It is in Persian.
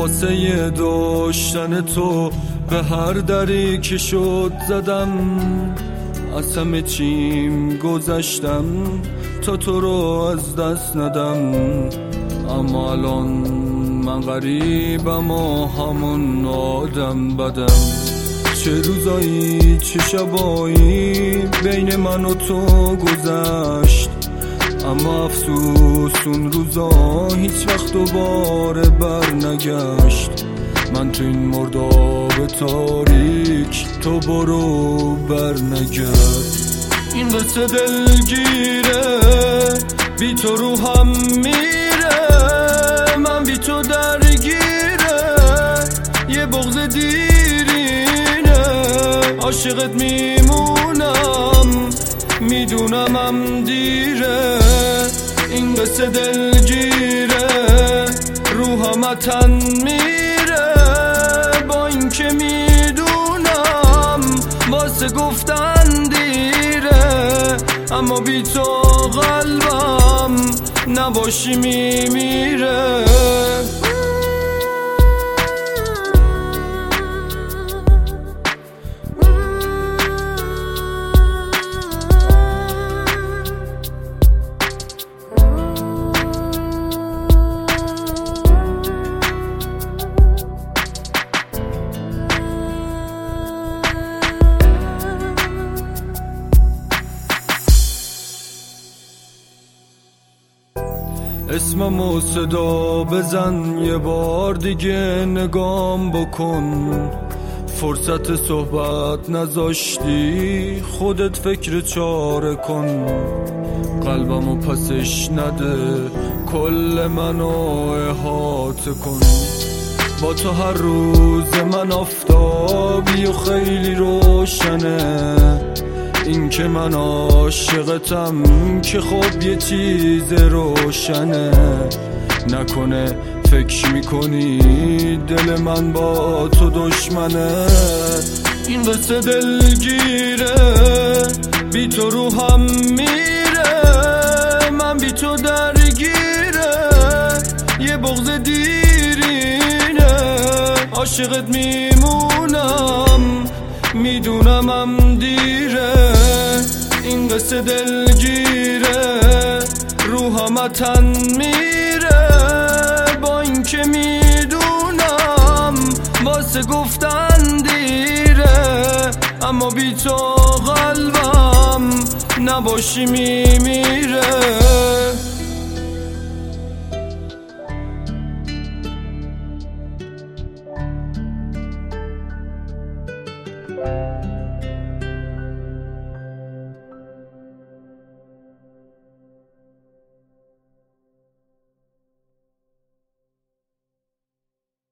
واسه داشتن تو به هر دری که شد زدم، از همه چیم گذشتم تا تو رو از دست ندم. اما الان من غریبم و همون آدم بدم. چه روزایی چه شبایی بین من و تو گذشت، اما افسوس اون روزا هیچ وقت دوباره بر نگشت. من تو این مرداب تاریک، تو برو بر نگرد. این قصه دلگیره، بی تو روحم میره، من بی تو درگیره، یه بغض دیرینه. عاشقت میمونم، میدونم هم دیره. این قصه دلگیره، روحم تن میره، با این که میدونم واسه گفتن دیره. اما بی تو قلبم نباشی میمیره. اسممو صدا بزن، یه بار دیگه نگام بکن. فرصت صحبت نذاشتی، خودت فکر چاره کن. قلبمو پسش نده، کل منو احاطه کن. با تو هر روز من آفتابی و خیلی روشنه. این که من عاشقتم که خب یه چیز روشنه. نکنه فکر میکنی دل من با تو دشمنه. این قصه دلگیره، بی تو روحم میره، من بی تو درگیره، یه بغض دیرینه. عاشقت میمونم، میدونم هم دیره. این قصه دلگیره، روحم تن میره، با این که میدونم واسه گفتن دیره. اما بی تو قلبم نباشی میمیره.